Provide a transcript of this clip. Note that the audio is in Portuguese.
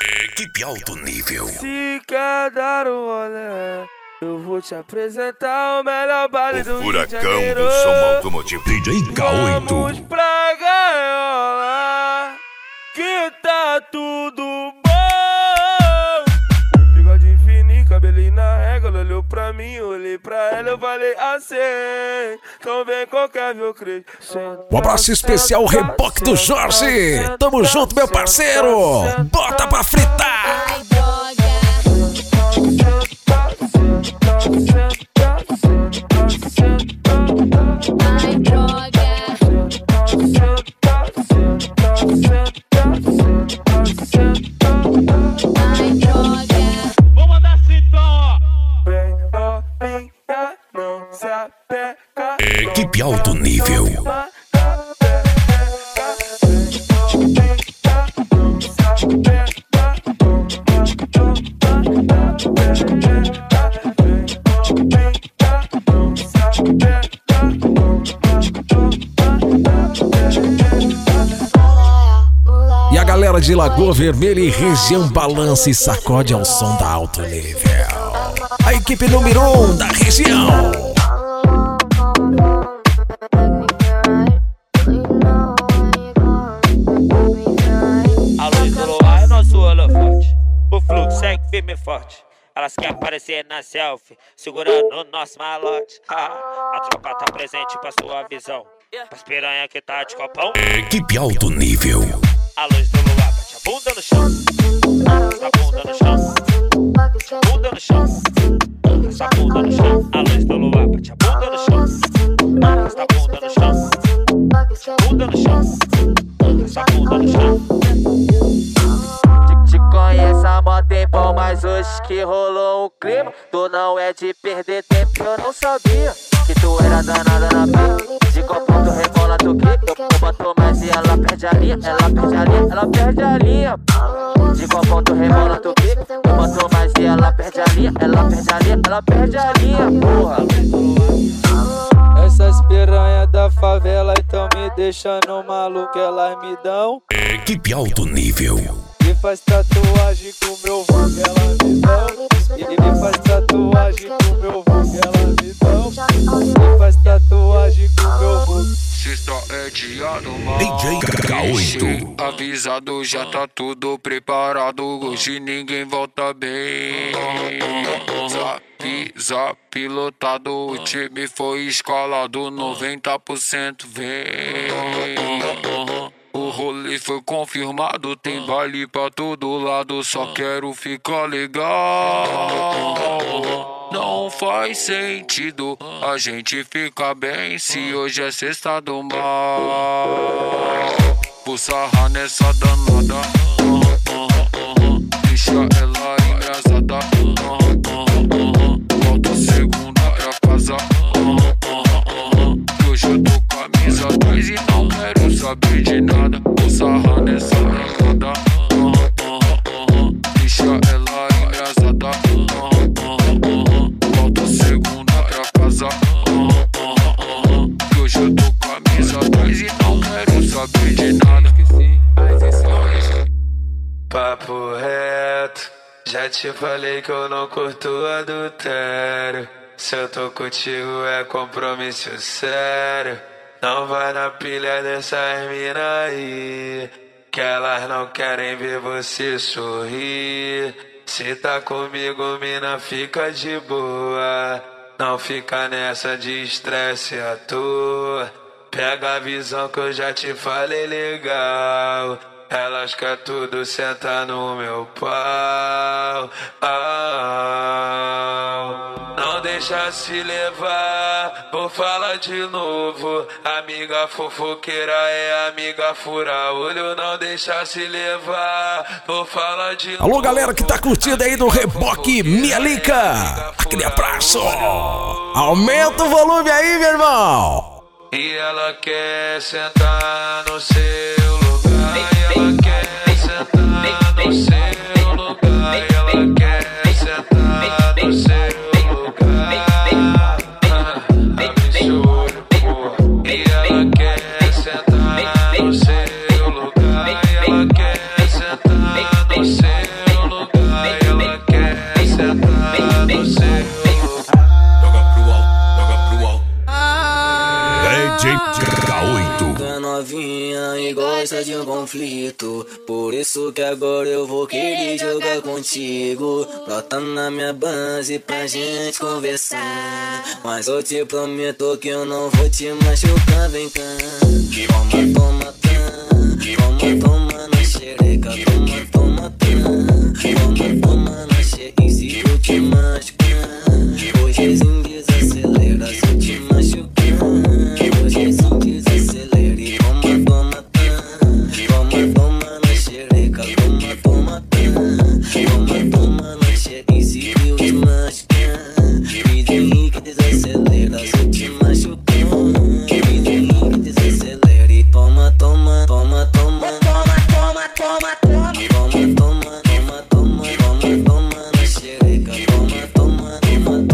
Equipe alto nível. Se quer dar um rolê, eu vou te apresentar o melhor baile do Rio de Janeiro. Furacão do som automotivo. DJ Vamos K8. pra gaiola, que tá tudo bom. Bigode fininho, cabelinho na régua. Ela olhou pra mim, olhei pra ela, eu falei assim: então vem qualquer meu creio. Um abraço especial, Reboque do Jorge. Tamo junto, meu parceiro. Bota pra fritar. Ai, droga. Ai, droga. Ai, droga. Vou mandar assim então, ó. Vem novinha, não se apega. Equipe alto nível. E a galera de Lagoa Vermelha e região balança e sacode ao som da alto nível. A equipe número 1 da região. A luz do luar é nosso holofote. O fluxo segue firme e forte. Elas querem aparecer na selfie, segurando o nosso malote. A tropa tá presente pra sua visão. Pras piranha que tá de copão. Equipe alto nível. A luz do luar bate a bunda no chão. A bunda no chão. Bunda no chão. Essa bunda no chão. A luz do luar bate a bunda no chão. Essa bunda no chão. Bunda no chão. Essa bunda no chão. Te conheço há mó tempão, mas hoje que rolou um clima. Tu não é de perder tempo, eu não sabia que tu era danada na pica. De copão tu rebola, tu clica. Eu boto mais e ela perde a linha. Ela perde a linha, ela perde a linha. De copão tu rebola, tu clica. Eu boto mais e ela perde a linha. Ela perde a linha, ela perde a linha, porra. Essas piranha da favela então me deixando maluco, elas me dão. Equipe alto nível. E faz tatuagem com meu vulgo, elas me dão. E faz tatuagem com meu vulgo, elas me dão. E faz tatuagem com meu vulgo. Sexta é dia do mal. DJ K8. Avisado, já tá tudo preparado. Hoje ninguém volta bem. Zap, pilotado. O time foi escalado. 90% vem. O rolê foi confirmado. Tem baile pra todo lado. Só quero ficar legal. Não faz sentido a gente ficar bem se hoje é sexta do mal. Vou sarrar nessa danada. Deixa ela engraçada. Volta segunda é a casa. Hoje eu tô camisa 10 e não quero saber de nada. Vou sarrar nessa danada. Deixa ela engraçada. Volta segunda é a casa. Hoje eu tô camisa 10 e não quero saber de nada. Papo reto, já te falei que eu não curto adultério. Se eu tô contigo é compromisso sério. Não vai na pilha dessas mina aí, que elas não querem ver você sorrir. Se tá comigo, mina, fica de boa. Não fica nessa de estresse à toa. Pega a visão que eu já te falei legal. Elas querem tudo sentar no meu pau. Não deixa se levar, vou falar de novo. Amiga fofoqueira é amiga fura olho. Não deixa se levar, vou falar de novo. Alô, galera que tá curtindo aí do Reboque Mialica. Aquele abraço. Aumenta o volume aí, meu irmão. E ela quer sentar no seu lugar. E ela quer sentar no seu lugar. E ela quer sentar no seu lugar. Absurdo, porra. E ela quer sentar no seu lugar. E ela quer sentar no seu lugar. isso que agora eu vou querer jogar contigo. Brota na minha base pra gente conversar. Mas eu te prometo que eu não vou te machucar, vem cá. Toma, toma, toma, toma na xereca, toma, toma, toma, toma na xereca. E se eu te machucar, hojezinho desacelera, se eu te machucar, hojezinho desacelera. E toma, toma, toma, toma na xereca, toma, toma, toma, toma na xereca. E se eu te machucar, hojezinho que desacelera, se eu te machucar, hojezinho que desacelera. E toma, toma, toma, toma, toma, toma, toma, toma, toma, toma, toma, toma, toma na xereca, toma, toma, toma.